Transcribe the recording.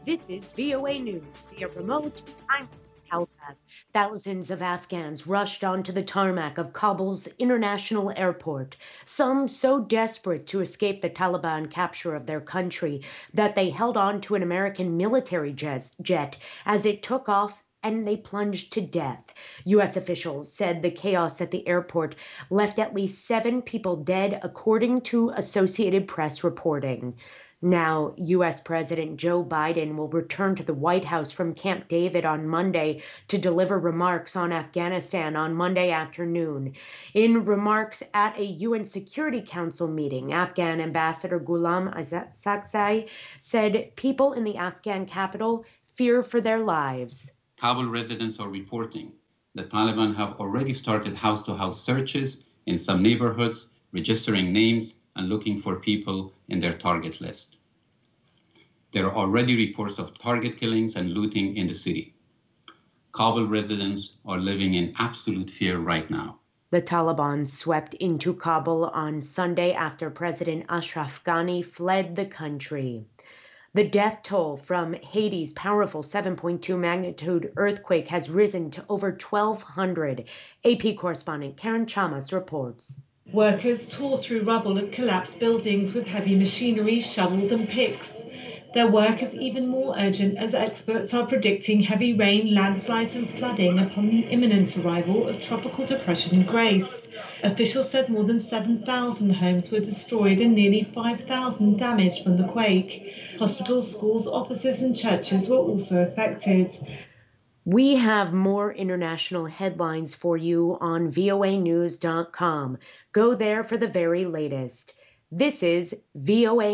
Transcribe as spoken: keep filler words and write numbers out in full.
This is V O A News via remote. I'm Liz Kalpa. Thousands of Afghans rushed onto the tarmac of Kabul's international airport, some so desperate to escape the Taliban capture of their country that they held on to an American military jet as it took off and they plunged to death. U S officials said the chaos at the airport left at least seven people dead, according to Associated Press reporting. Now, U S President Joe Biden will return to the White House from Camp David on Monday to deliver remarks on Afghanistan on Monday afternoon. In remarks at a U N Security Council meeting, Afghan Ambassador Ghulam Saksai said people in the Afghan capital fear for their lives. Kabul residents are reporting the Taliban have already started house-to-house searches in some neighborhoods, registering names and looking for people in their target list. There are already reports of target killings and looting in the city. Kabul residents are living in absolute fear right now. The Taliban swept into Kabul on Sunday after President Ashraf Ghani fled the country. The death toll from Haiti's powerful seven point two magnitude earthquake has risen to over twelve hundred. A P correspondent Karen Chamas reports. Workers tore through rubble of collapsed buildings with heavy machinery, shovels and picks. Their work is even more urgent as experts are predicting heavy rain, landslides and flooding upon the imminent arrival of Tropical Depression Grace. Officials said more than seven thousand homes were destroyed and nearly five thousand damaged from the quake. Hospitals, schools, offices and churches were also affected. We have more international headlines for you on V O A news dot com. Go there for the very latest. This is V O A